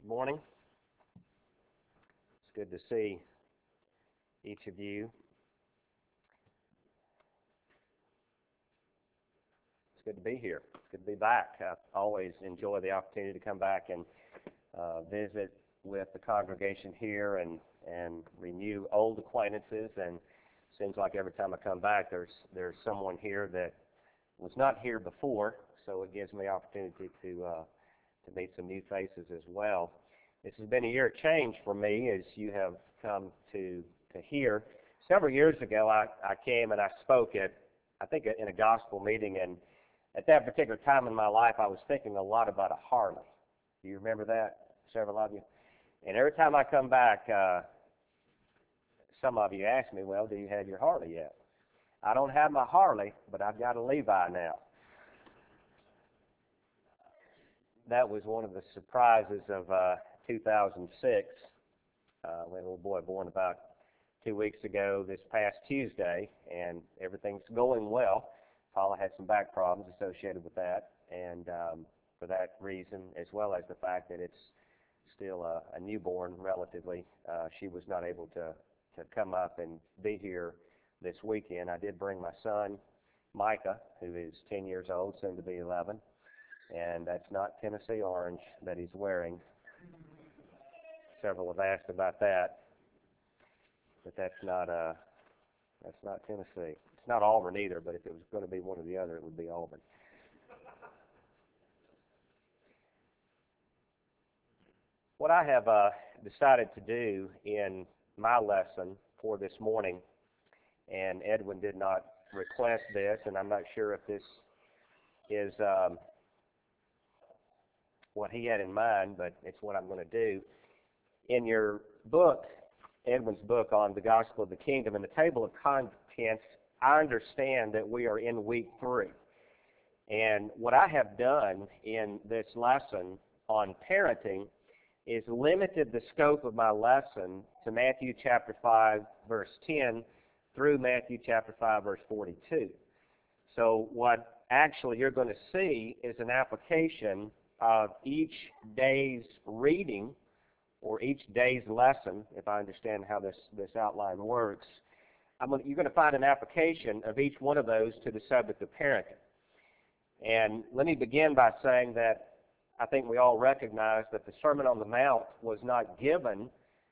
Morning. It's good to see each of you. It's good to be here. It's good to be back. I always enjoy the opportunity to come back and visit with the congregation here and renew old acquaintances. And it seems like every time I come back, there's someone here that was not here before, so it gives me the opportunity to meet some new faces as well. This has been a year of change for me, as you have come to hear. Several years ago, I came and I spoke in a gospel meeting, and at that particular time in my life, I was thinking a lot about a Harley. Do you remember that, several of you? And every time I come back, some of you ask me, well, do you have your Harley yet? I don't have my Harley, but I've got a Levi now. That was one of the surprises of 2006. We had a little boy born about 2 weeks ago this past Tuesday, and everything's going well. Paula had some back problems associated with that, and for that reason, as well as the fact that it's still a newborn relatively, she was not able to come up and be here this weekend. I did bring my son, Micah, who is 10 years old, soon to be 11. And that's not Tennessee orange that he's wearing. Several have asked about that, but that's not Tennessee. It's not Auburn either, but if it was going to be one or the other, it would be Auburn. What I have decided to do in my lesson for this morning, and Edwin did not request this, and I'm not sure if this is what he had in mind, but it's what I'm going to do. In your book, Edwin's book on the gospel of the kingdom, in the table of contents, I understand that we are in week 3. And what I have done in this lesson on parenting is limited the scope of my lesson to Matthew chapter 5, verse 10 through Matthew chapter 5, verse 42. So what actually you're going to see is an application of each day's reading or each day's lesson, if I understand how this outline works. You're going to find an application of each one of those to the subject of parenting. And let me begin by saying that I think we all recognize that the Sermon on the Mount was not given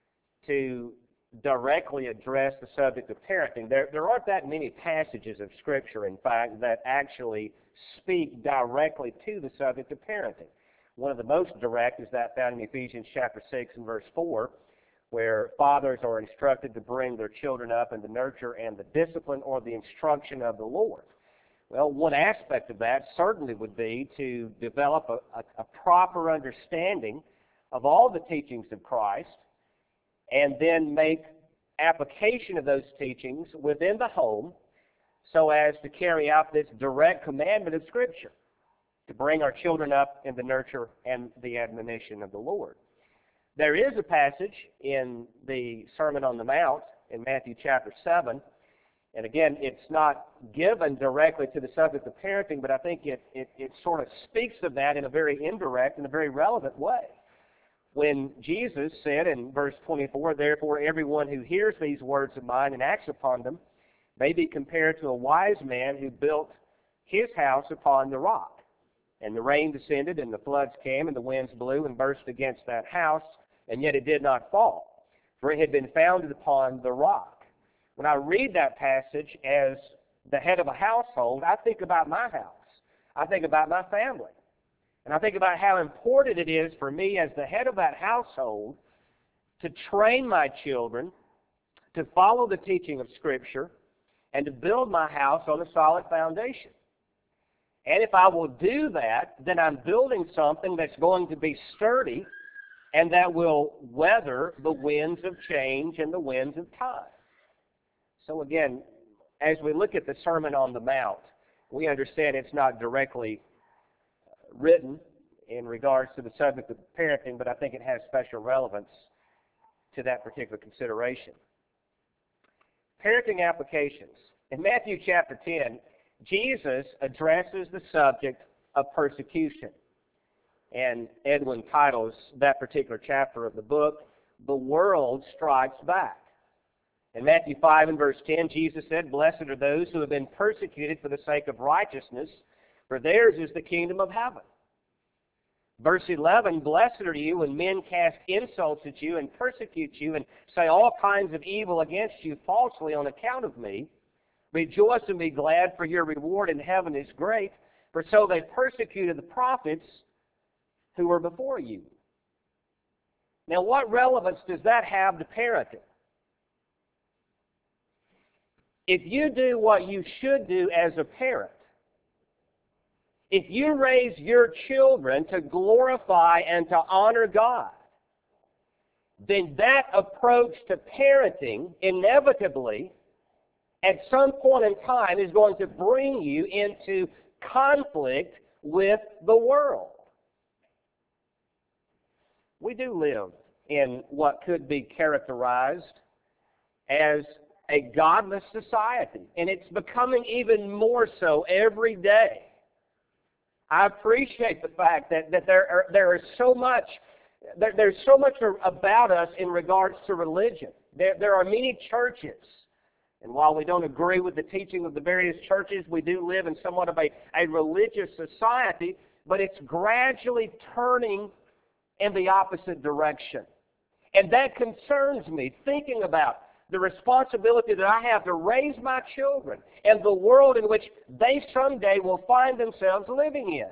to directly address the subject of parenting. There aren't that many passages of Scripture, in fact, that actually speak directly to the subject of parenting. One of the most direct is that found in Ephesians chapter 6 and verse 4, where fathers are instructed to bring their children up in the nurture and the discipline or the instruction of the Lord. Well, one aspect of that certainly would be to develop a proper understanding of all the teachings of Christ and then make application of those teachings within the home so as to carry out this direct commandment of Scripture, to bring our children up in the nurture and the admonition of the Lord. There is a passage in the Sermon on the Mount in Matthew chapter 7, and again, it's not given directly to the subject of parenting, but I think it sort of speaks of that in a very indirect and a very relevant way. When Jesus said in verse 24, "Therefore everyone who hears these words of mine and acts upon them may be compared to a wise man who built his house upon the rock. And the rain descended, and the floods came, and the winds blew and burst against that house, and yet it did not fall, for it had been founded upon the rock." When I read that passage as the head of a household, I think about my house. I think about my family. And I think about how important it is for me as the head of that household to train my children to follow the teaching of Scripture and to build my house on a solid foundation. And if I will do that, then I'm building something that's going to be sturdy and that will weather the winds of change and the winds of time. So again, as we look at the Sermon on the Mount, we understand it's not directly written in regards to the subject of parenting, but I think it has special relevance to that particular consideration. Parenting applications. In Matthew chapter 10, Jesus addresses the subject of persecution. And Edwin titles that particular chapter of the book, "The World Strikes Back." In Matthew 5 and verse 10, Jesus said, "Blessed are those who have been persecuted for the sake of righteousness, for theirs is the kingdom of heaven." Verse 11, "Blessed are you when men cast insults at you and persecute you and say all kinds of evil against you falsely on account of me. Rejoice and be glad, for your reward in heaven is great, for so they persecuted the prophets who were before you." Now, what relevance does that have to parenting? If you do what you should do as a parent, if you raise your children to glorify and to honor God, then that approach to parenting inevitably, at some point in time, is going to bring you into conflict with the world. We do live in what could be characterized as a godless society, and it's becoming even more so every day. I appreciate the fact that there's so much about us in regards to religion. There are many churches, and while we don't agree with the teaching of the various churches, we do live in somewhat of a religious society, but it's gradually turning in the opposite direction. And that concerns me, thinking about the responsibility that I have to raise my children and the world in which they someday will find themselves living in.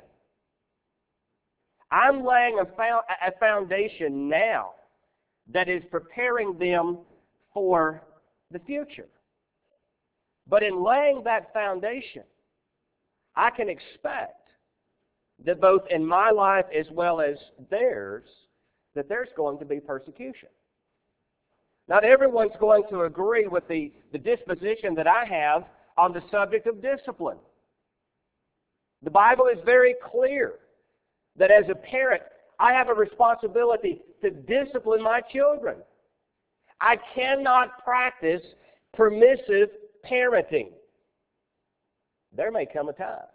I'm laying a foundation now that is preparing them for the future. But in laying that foundation, I can expect that both in my life as well as theirs, that there's going to be persecution. Not everyone's going to agree with the disposition that I have on the subject of discipline. The Bible is very clear that as a parent, I have a responsibility to discipline my children. I cannot practice permissive parenting. There may come a time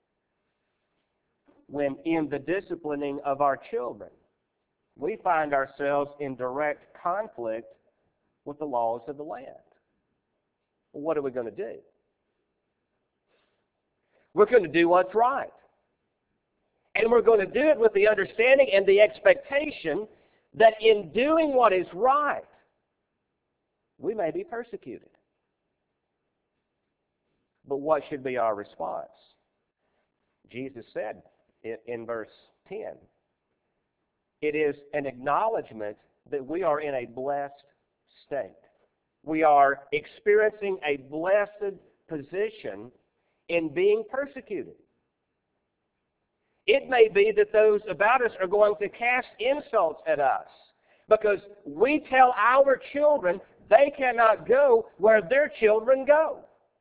when in the disciplining of our children, we find ourselves in direct conflict with the laws of the land. Well, what are we going to do? We're going to do what's right. And we're going to do it with the understanding and the expectation that in doing what is right, we may be persecuted. But what should be our response? Jesus said in verse 10, it is an acknowledgement that we are in a blessed state. We are experiencing a blessed position in being persecuted. It may be that those about us are going to cast insults at us because we tell our children they cannot go where their children go.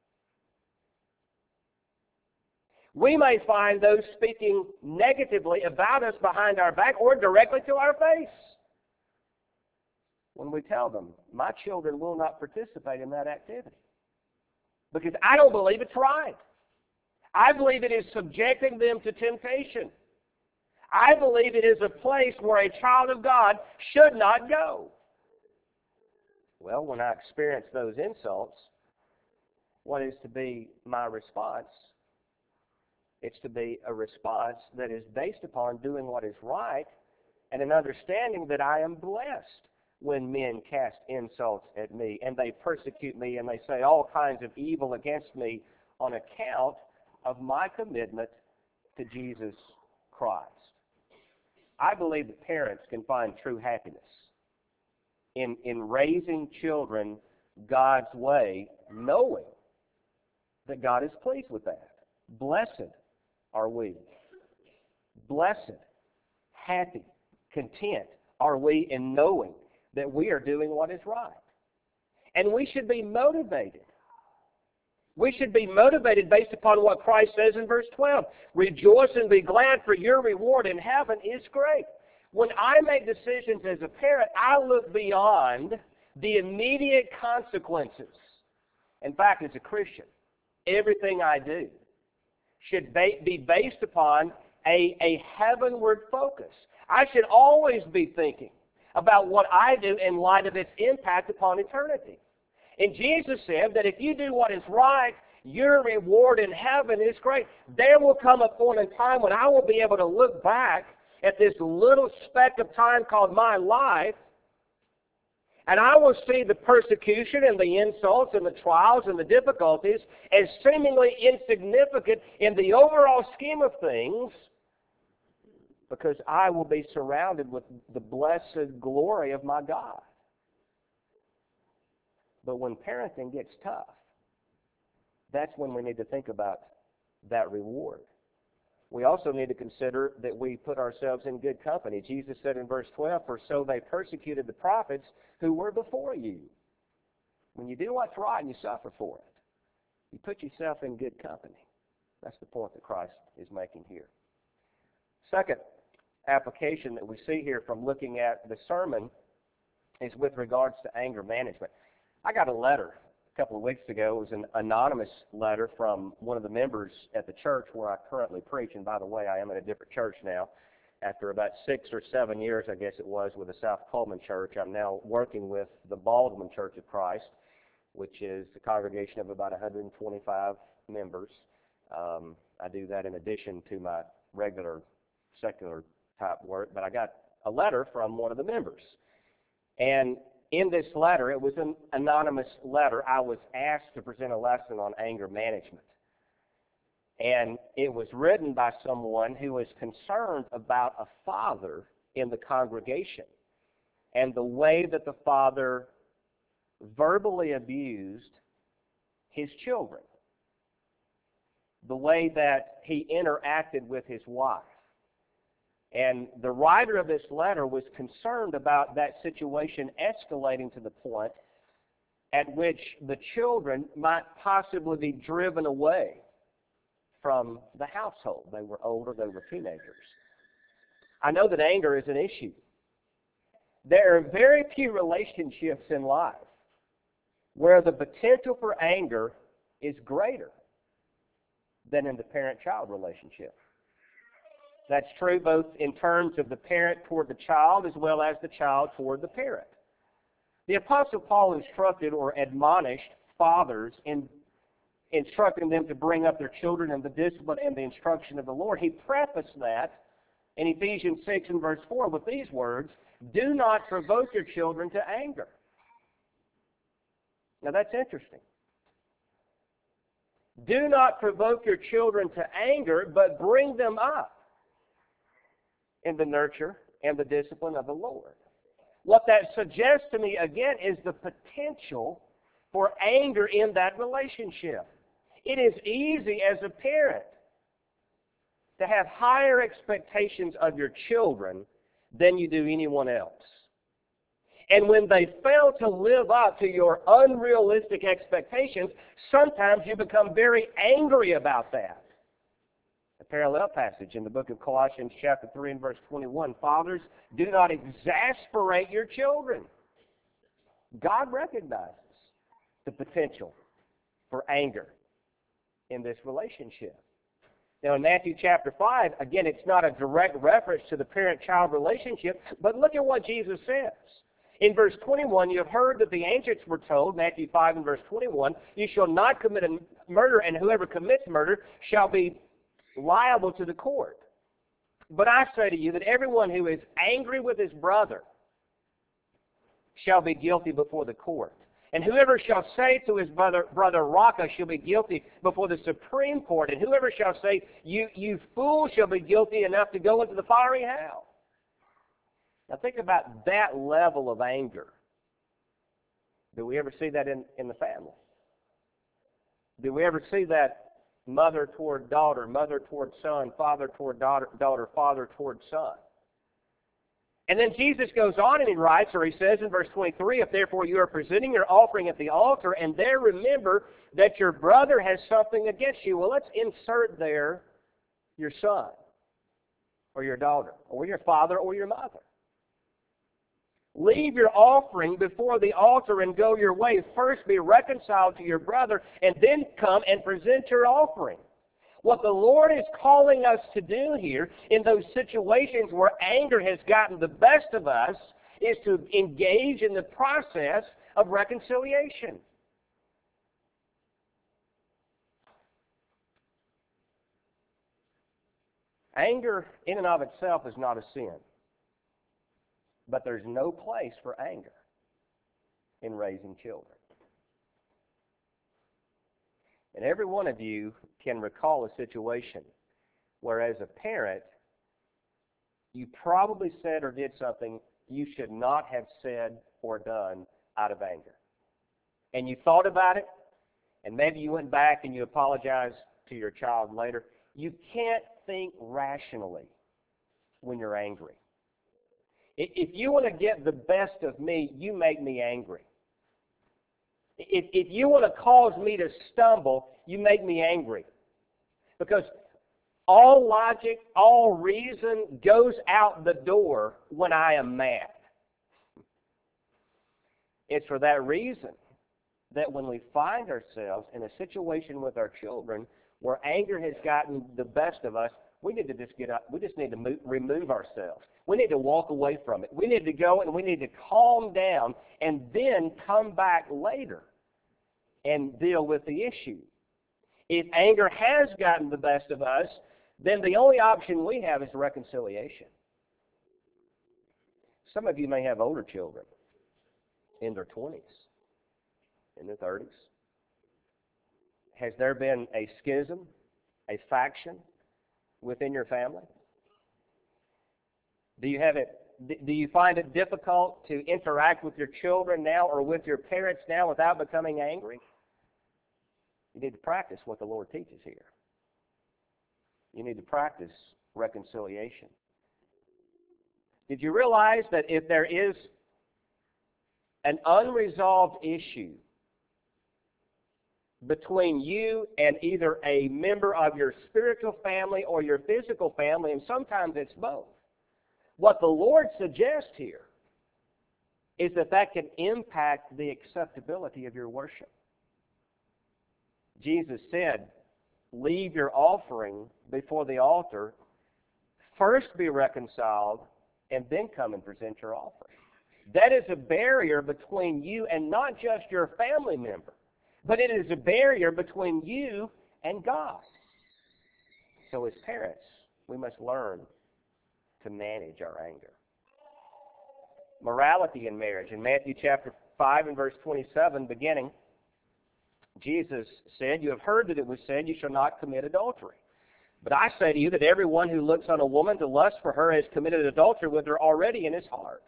We may find those speaking negatively about us behind our back or directly to our face when we tell them, my children will not participate in that activity because I don't believe it's right. I believe it is subjecting them to temptation. I believe it is a place where a child of God should not go. Well, when I experience those insults, what is to be my response? It's to be a response that is based upon doing what is right and an understanding that I am blessed when men cast insults at me and they persecute me and they say all kinds of evil against me on account of my commitment to Jesus Christ. I believe that parents can find true happiness in raising children God's way, knowing that God is pleased with that. Blessed are we. Blessed, happy, content are we in knowing that we are doing what is right. And we should be motivated. We should be motivated based upon what Christ says in verse 12. Rejoice and be glad, for your reward in heaven is great. When I make decisions as a parent, I look beyond the immediate consequences. In fact, as a Christian, everything I do should be based upon a heavenward focus. I should always be thinking about what I do in light of its impact upon eternity. And Jesus said that if you do what is right, your reward in heaven is great. There will come a point in time when I will be able to look back at this little speck of time called my life, and I will see the persecution and the insults and the trials and the difficulties as seemingly insignificant in the overall scheme of things, because I will be surrounded with the blessed glory of my God. But when parenting gets tough, that's when we need to think about that reward. We also need to consider that we put ourselves in good company. Jesus said in verse 12, "For so they persecuted the prophets who were before you." When you do what's right and you suffer for it, you put yourself in good company. That's the point that Christ is making here. Second application that we see here from looking at the sermon is with regards to anger management. I got a letter a couple of weeks ago. It was an anonymous letter from one of the members at the church where I currently preach. And by the way, I am at a different church now. After about 6 or 7 years, I guess it was, with the South Coleman Church, I'm now working with the Baldwin Church of Christ, which is a congregation of about 125 members. I do that in addition to my regular secular type work. But I got a letter from one of the members. And in this letter, it was an anonymous letter. I was asked to present a lesson on anger management. And it was written by someone who was concerned about a father in the congregation and the way that the father verbally abused his children, the way that he interacted with his wife. And the writer of this letter was concerned about that situation escalating to the point at which the children might possibly be driven away from the household. They were older, they were teenagers. I know that anger is an issue. There are very few relationships in life where the potential for anger is greater than in the parent-child relationship. That's true both in terms of the parent toward the child as well as the child toward the parent. The Apostle Paul instructed or admonished fathers in instructing them to bring up their children in the discipline and the instruction of the Lord. He prefaced that in Ephesians 6 and verse 4 with these words, "Do not provoke your children to anger." Now that's interesting. Do not provoke your children to anger, but bring them up in the nurture and the discipline of the Lord. What that suggests to me, again, is the potential for anger in that relationship. It is easy as a parent to have higher expectations of your children than you do anyone else. And when they fail to live up to your unrealistic expectations, sometimes you become very angry about that. A parallel passage in the book of Colossians chapter 3 and verse 21. Fathers, do not exasperate your children. God recognizes the potential for anger in this relationship. Now in Matthew chapter 5, again, it's not a direct reference to the parent-child relationship, but look at what Jesus says. In verse 21, you have heard that the ancients were told, Matthew 5 and verse 21, you shall not commit a murder, and whoever commits murder shall be liable to the court. But I say to you that everyone who is angry with his brother shall be guilty before the court. And whoever shall say to his brother Raca shall be guilty before the Supreme Court. And whoever shall say, you fool, shall be guilty enough to go into the fiery hell. Now think about that level of anger. Do we ever see that in the family? Do we ever see that mother toward daughter, mother toward son, father toward daughter, father toward son? And then Jesus goes on and he writes, or he says in verse 23, if therefore you are presenting your offering at the altar, and there remember that your brother has something against you. Well, let's insert there your son, or your daughter, or your father, or your mother. Leave your offering before the altar and go your way. First be reconciled to your brother, and then come and present your offering. What the Lord is calling us to do here in those situations where anger has gotten the best of us is to engage in the process of reconciliation. Anger in and of itself is not a sin. But there's no place for anger in raising children. And every one of you can recall a situation where as a parent, you probably said or did something you should not have said or done out of anger. And you thought about it, and maybe you went back and you apologized to your child later. You can't think rationally when you're angry. If you want to get the best of me, you make me angry. If you want to cause me to stumble, you make me angry. Because all logic, all reason goes out the door when I am mad. It's for that reason that when we find ourselves in a situation with our children where anger has gotten the best of us, we need to just get up. We just need to remove ourselves. We need to walk away from it. We need to go and we need to calm down and then come back later and deal with the issue. If anger has gotten the best of us, then the only option we have is reconciliation. Some of you may have older children in their 20s, in their 30s. Has there been a schism, a faction within your family? Do you find it difficult to interact with your children now or with your parents now without becoming angry? You need to practice what the Lord teaches here. You need to practice reconciliation. Did you realize that if there is an unresolved issue between you and either a member of your spiritual family or your physical family, and sometimes it's both, what the Lord suggests here is that can impact the acceptability of your worship. Jesus said, leave your offering before the altar, first be reconciled, and then come and present your offering. That is a barrier between you and not just your family member, but it is a barrier between you and God. So as parents, we must learn to manage our anger. Morality in marriage. In Matthew chapter 5 and verse 27, beginning, Jesus said, you have heard that it was said, you shall not commit adultery. But I say to you that everyone who looks on a woman to lust for her has committed adultery with her already in his heart.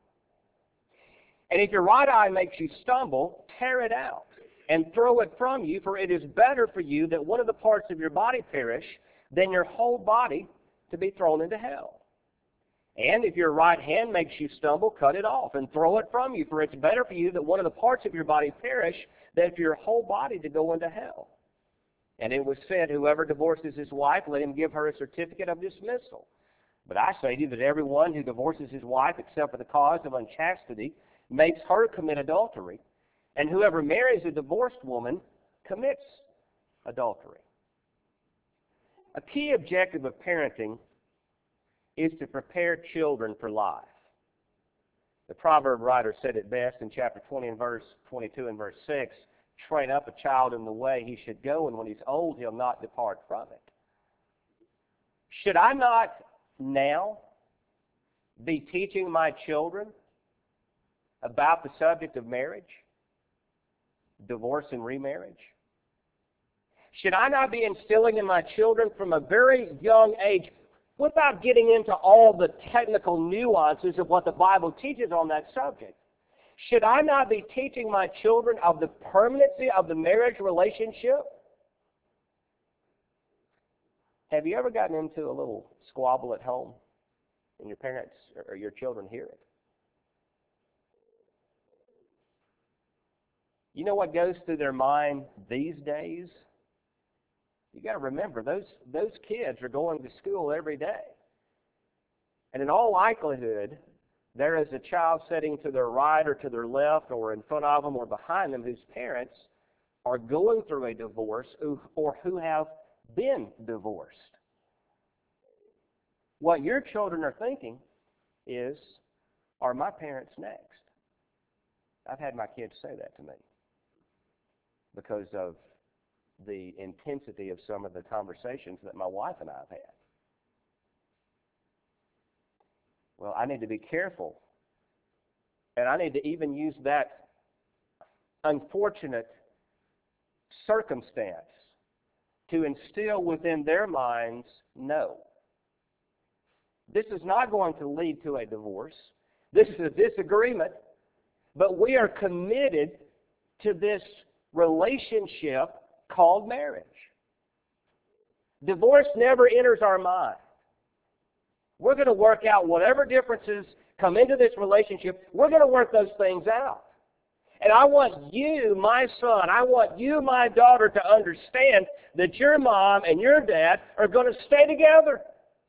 And if your right eye makes you stumble, tear it out and throw it from you, for it is better for you that one of the parts of your body perish than your whole body to be thrown into hell. And if your right hand makes you stumble, cut it off and throw it from you, for it's better for you that one of the parts of your body perish than for your whole body to go into hell. And it was said, whoever divorces his wife, let him give her a certificate of dismissal. But I say to you that everyone who divorces his wife except for the cause of unchastity makes her commit adultery. And whoever marries a divorced woman commits adultery. A key objective of parenting is to prepare children for life. The proverb writer said it best in chapter 20 and verse 22 and verse 6, train up a child in the way he should go, and when he's old, he'll not depart from it. Should I not now be teaching my children about the subject of marriage, divorce and remarriage? Should I not be instilling in my children from a very young age, without getting into all the technical nuances of what the Bible teaches on that subject? Should I not be teaching my children of the permanency of the marriage relationship? Have you ever gotten into a little squabble at home and your parents or your children hear it? You know what goes through their mind these days? You got to remember, those kids are going to school every day. And in all likelihood, there is a child sitting to their right or to their left or in front of them or behind them whose parents are going through a divorce or who have been divorced. What your children are thinking is, are my parents next? I've had my kids say that to me because of the intensity of some of the conversations that my wife and I have had. Well, I need to be careful, and I need to even use that unfortunate circumstance to instill within their minds, no. This is not going to lead to a divorce. This is a disagreement, but we are committed to this relationship called marriage. Divorce never enters our mind. We're going to work out whatever differences come into this relationship. We're going to work those things out. And I want you, my son, I want you, my daughter, to understand that your mom and your dad are going to stay together.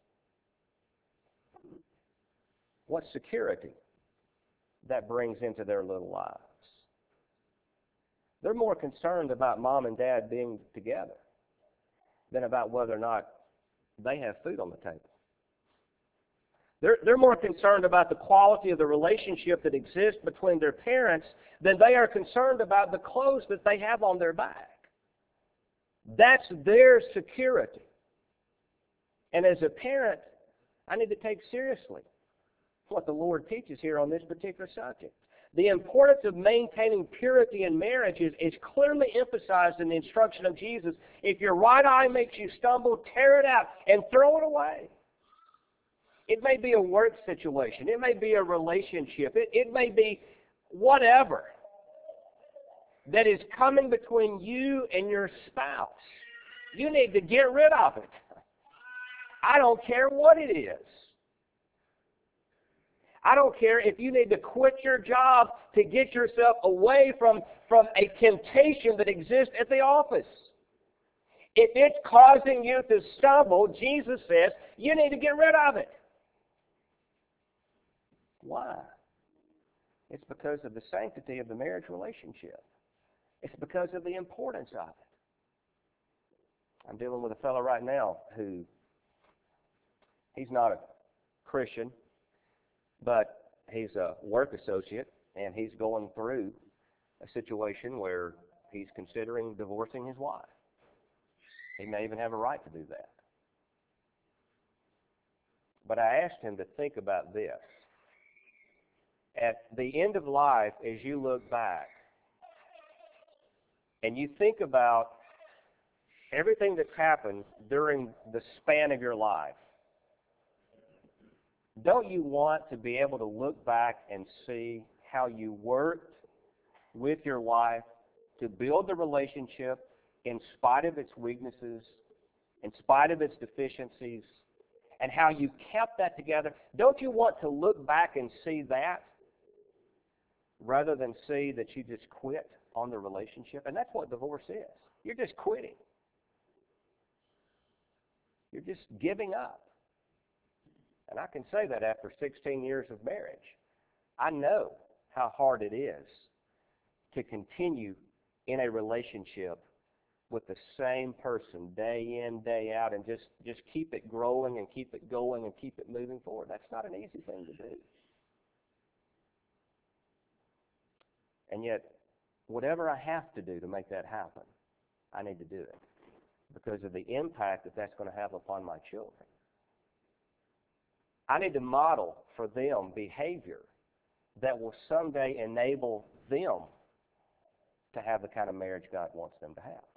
What security that brings into their little lives. They're more concerned about mom and dad being together than about whether or not they have food on the table. They're more concerned about the quality of the relationship that exists between their parents than they are concerned about the clothes that they have on their back. That's their security. And as a parent, I need to take seriously what the Lord teaches here on this particular subject. The importance of maintaining purity in marriage is clearly emphasized in the instruction of Jesus. If your right eye makes you stumble, tear it out and throw it away. It may be a work situation. It may be a relationship. It may be whatever that is coming between you and your spouse. You need to get rid of it. I don't care what it is. I don't care if you need to quit your job to get yourself away from a temptation that exists at the office. If it's causing you to stumble, Jesus says, you need to get rid of it. Why? It's because of the sanctity of the marriage relationship. It's because of the importance of it. I'm dealing with a fellow right now who, he's not a Christian, but he's a work associate, and he's going through a situation where he's considering divorcing his wife. He may even have a right to do that. But I asked him to think about this. At the end of life, as you look back, and you think about everything that's happened during the span of your life, don't you want to be able to look back and see how you worked with your wife to build the relationship in spite of its weaknesses, in spite of its deficiencies, and how you kept that together? Don't you want to look back and see that rather than see that you just quit on the relationship? And that's what divorce is. You're just quitting. You're just giving up. And I can say that after 16 years of marriage. I know how hard it is to continue in a relationship with the same person day in, day out, and just keep it growing and keep it going and keep it moving forward. That's not an easy thing to do. And yet, whatever I have to do to make that happen, I need to do it because of the impact that that's going to have upon my children. I need to model for them behavior that will someday enable them to have the kind of marriage God wants them to have.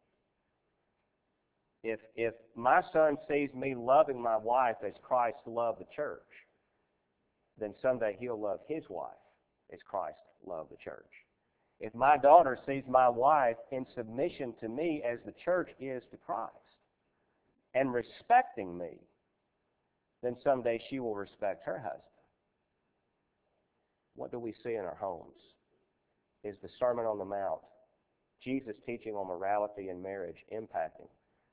If my son sees me loving my wife as Christ loved the church, then someday he'll love his wife as Christ loved the church. If my daughter sees my wife in submission to me as the church is to Christ and respecting me, then someday she will respect her husband. What do we see in our homes? Is the Sermon on the Mount, Jesus' teaching on morality and marriage, impacting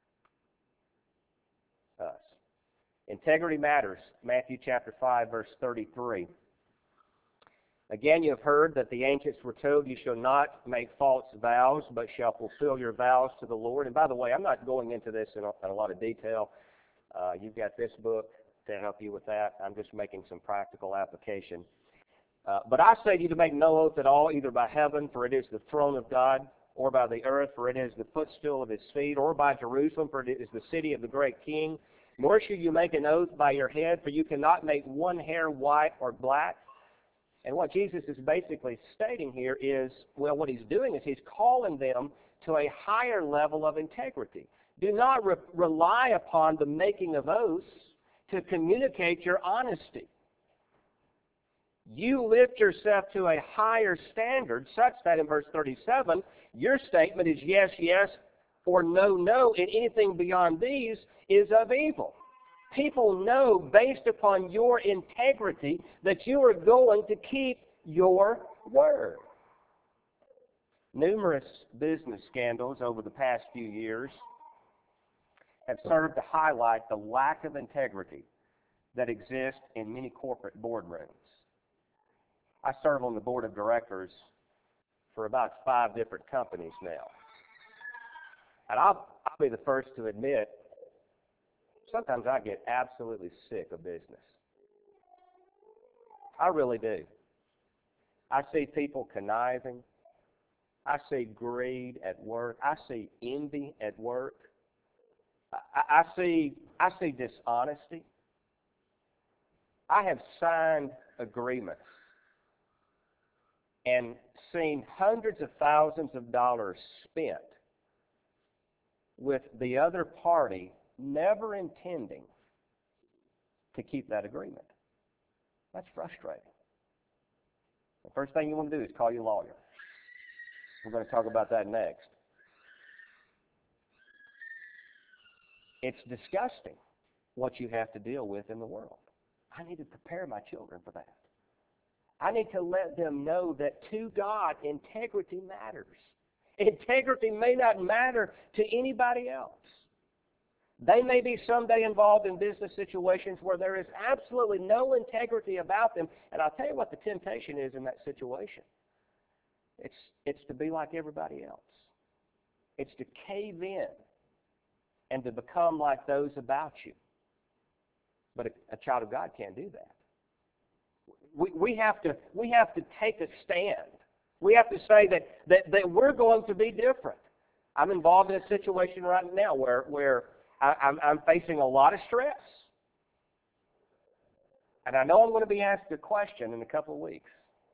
us? Integrity matters. Matthew chapter 5, verse 33. Again, you have heard that the ancients were told, you shall not make false vows, but shall fulfill your vows to the Lord. And by the way, I'm not going into this in a lot of detail. You've got this book to help you with that. I'm just making some practical application. But I say to you to make no oath at all, either by heaven, for it is the throne of God, or by the earth, for it is the footstool of his feet, or by Jerusalem, for it is the city of the great king. Nor shall you make an oath by your head, for you cannot make one hair white or black. And what Jesus is basically stating here is, well, what he's doing is he's calling them to a higher level of integrity. Do not rely upon the making of oaths to communicate your honesty. You lift yourself to a higher standard such that in verse 37, your statement is yes, yes, or no, no, and anything beyond these is of evil. People know based upon your integrity that you are going to keep your word. Numerous business scandals over the past few years have served to highlight the lack of integrity that exists in many corporate boardrooms. I serve on the board of directors for about 5 different companies now. And I'll be the first to admit, sometimes I get absolutely sick of business. I really do. I see people conniving. I see greed at work. I see envy at work. I see dishonesty. I have signed agreements and seen hundreds of thousands of dollars spent with the other party never intending to keep that agreement. That's frustrating. The first thing you want to do is call your lawyer. We're going to talk about that next. It's disgusting what you have to deal with in the world. I need to prepare my children for that. I need to let them know that to God, integrity matters. Integrity may not matter to anybody else. They may be someday involved in business situations where there is absolutely no integrity about them, and I'll tell you what the temptation is in that situation. It's to be like everybody else. It's to cave in and to become like those about you. But a child of God can't do that. We have to take a stand. We have to say that we're going to be different. I'm involved in a situation right now where I'm facing a lot of stress. And I know I'm going to be asked a question in a couple of weeks.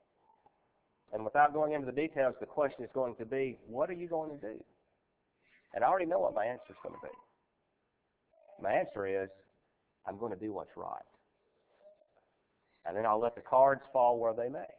And without going into the details, the question is going to be, what are you going to do? And I already know what my answer is going to be. My answer is, I'm going to do what's right. And then I'll let the cards fall where they may.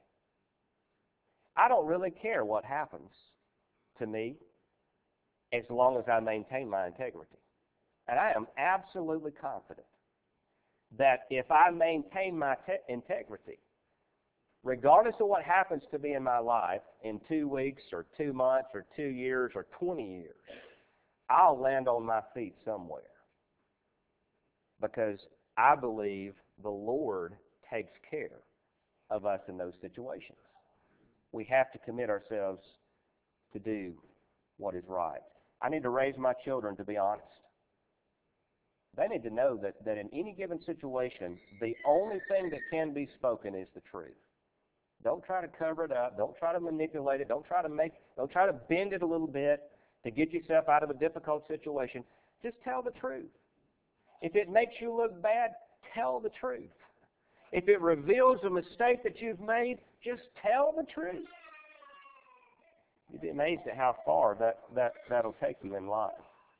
I don't really care what happens to me as long as I maintain my integrity. And I am absolutely confident that if I maintain my integrity, regardless of what happens to me in my life in 2 weeks or 2 months or 2 years or 20 years, I'll land on my feet somewhere. Because I believe the Lord takes care of us in those situations. We have to commit ourselves to do what is right. I need to raise my children to be honest. They need to know that in any given situation, the only thing that can be spoken is the truth. Don't try to cover it up. Don't try to manipulate it. Don't try to bend it a little bit to get yourself out of a difficult situation. Just tell the truth. If it makes you look bad, tell the truth. If it reveals a mistake that you've made, just tell the truth. You'd be amazed at how far that'll take you in life.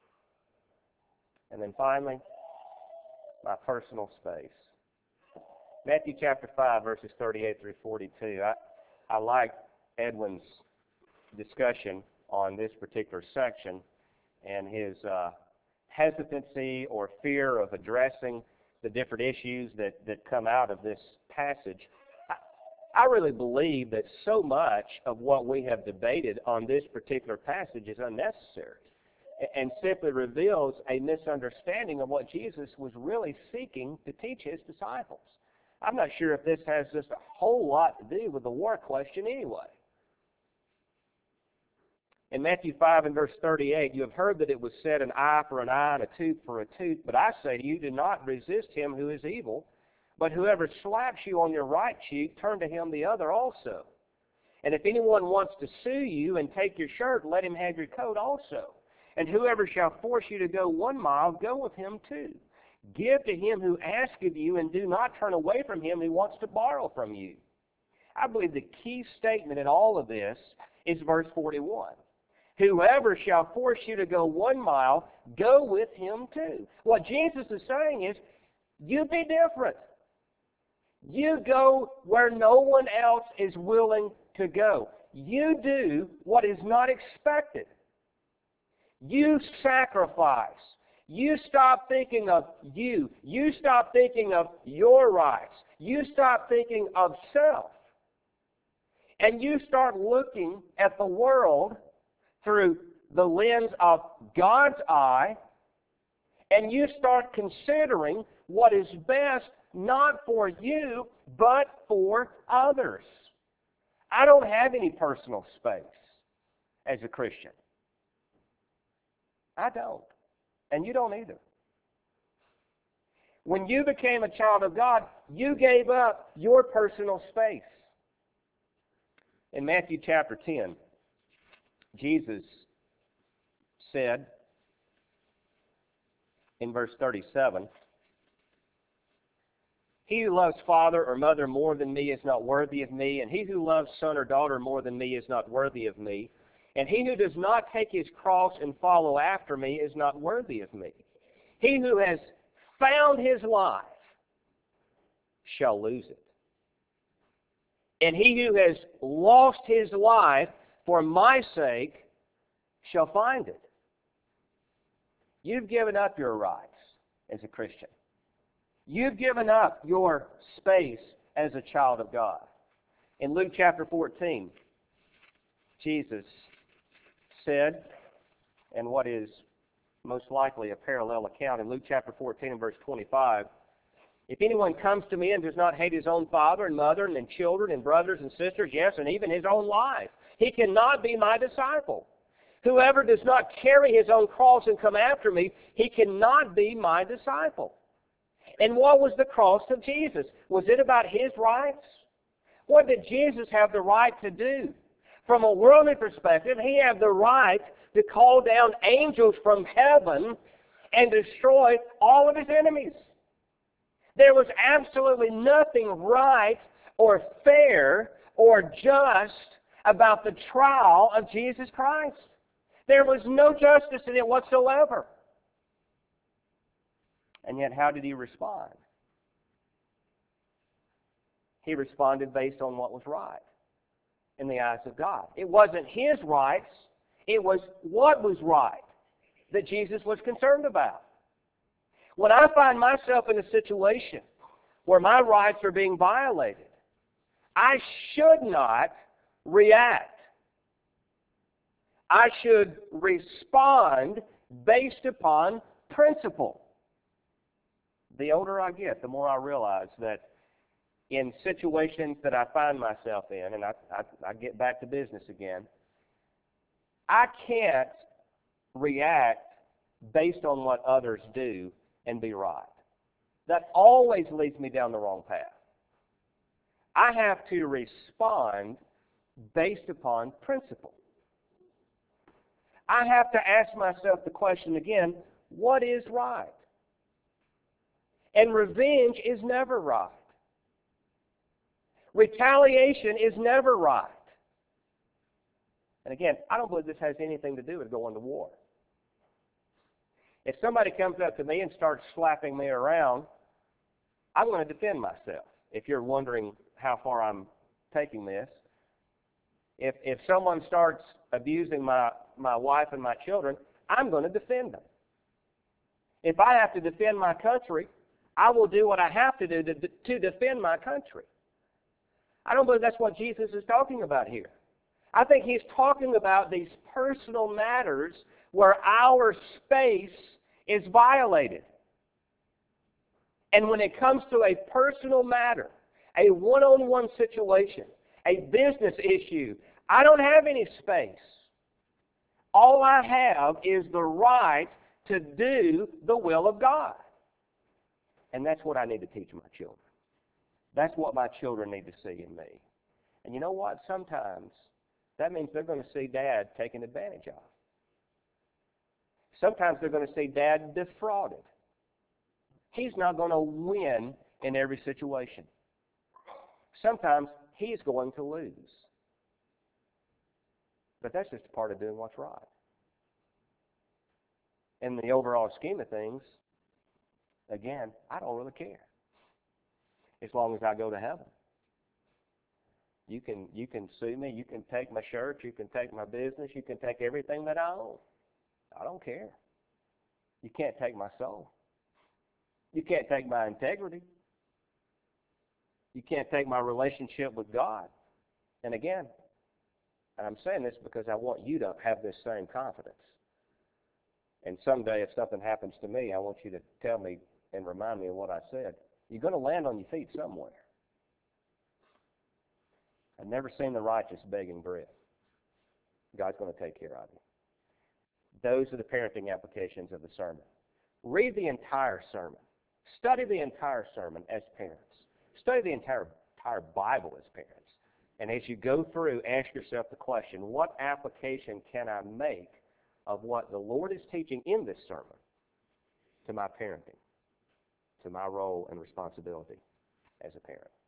And then finally, my personal space. Matthew chapter 5, verses 38 through 42. I like Edwin's discussion on this particular section and his hesitancy or fear of addressing the different issues that come out of this passage. I really believe that so much of what we have debated on this particular passage is unnecessary and simply reveals a misunderstanding of what Jesus was really seeking to teach his disciples. I'm not sure if this has just a whole lot to do with the war question anyway. In Matthew 5 and verse 38, you have heard that it was said, an eye for an eye and a tooth for a tooth. But I say to you, do not resist him who is evil. But whoever slaps you on your right cheek, turn to him the other also. And if anyone wants to sue you and take your shirt, let him have your coat also. And whoever shall force you to go 1 mile, go with him 2. Give to him who asks of you, and do not turn away from him who wants to borrow from you. I believe the key statement in all of this is verse 41. Whoever shall force you to go 1 mile, go with him 2. What Jesus is saying is, you be different. You go where no one else is willing to go. You do what is not expected. You sacrifice. You stop thinking of you. You stop thinking of your rights. You stop thinking of self. And you start looking at the world through the lens of God's eye, and you start considering what is best not for you, but for others. I don't have any personal space as a Christian. I don't. And you don't either. When you became a child of God, you gave up your personal space. In Matthew chapter 10, Jesus said in verse 37, he who loves father or mother more than me is not worthy of me, and he who loves son or daughter more than me is not worthy of me. And he who does not take his cross and follow after me is not worthy of me. He who has found his life shall lose it. And he who has lost his life for my sake shall find it. You've given up your rights as a Christian. You've given up your space as a child of God. In Luke chapter 14, Jesus said, and what is most likely a parallel account in Luke chapter 14 and verse 25, if anyone comes to me and does not hate his own father and mother and children and brothers and sisters, yes, and even his own life, he cannot be my disciple. Whoever does not carry his own cross and come after me, he cannot be my disciple. And what was the cross of Jesus? Was it about his rights? What did Jesus have the right to do? From a worldly perspective, he had the right to call down angels from heaven and destroy all of his enemies. There was absolutely nothing right or fair or just about the trial of Jesus Christ. There was no justice in it whatsoever. And yet, how did he respond? He responded based on what was right in the eyes of God. It wasn't his rights. It was what was right that Jesus was concerned about. When I find myself in a situation where my rights are being violated, I should not react. I should respond based upon principle. The older I get, the more I realize that in situations that I find myself in, and I get back to business again, I can't react based on what others do and be right. That always leads me down the wrong path. I have to respond based upon principle. I have to ask myself the question again, what is right? And revenge is never right. Retaliation is never right. And again, I don't believe this has anything to do with going to war. If somebody comes up to me and starts slapping me around, I'm going to defend myself. If you're wondering how far I'm taking this, if someone starts abusing my wife and my children, I'm going to defend them. If I have to defend my country, I will do what I have to do to defend my country. I don't believe that's what Jesus is talking about here. I think he's talking about these personal matters where our space is violated. And when it comes to a personal matter, a one-on-one situation, a business issue, I don't have any space. All I have is the right to do the will of God. And that's what I need to teach my children. That's what my children need to see in me. And you know what? Sometimes that means they're going to see Dad taken advantage of. Sometimes they're going to see Dad defrauded. He's not going to win in every situation. Sometimes he's going to lose. But that's just a part of doing what's right. In the overall scheme of things, again, I don't really care. As long as I go to heaven. You can sue me, you can take my church, you can take my business, you can take everything that I own. I don't care. You can't take my soul. You can't take my integrity. You can't take my relationship with God. And again, and I'm saying this because I want you to have this same confidence. And someday if something happens to me, I want you to tell me and remind me of what I said. You're going to land on your feet somewhere. I've never seen the righteous begging bread. God's going to take care of you. Those are the parenting applications of the sermon. Read the entire sermon. Study the entire sermon as parents. Study the entire Bible as parents. And as you go through, ask yourself the question, what application can I make of what the Lord is teaching in this sermon to my parenting, to my role and responsibility as a parent?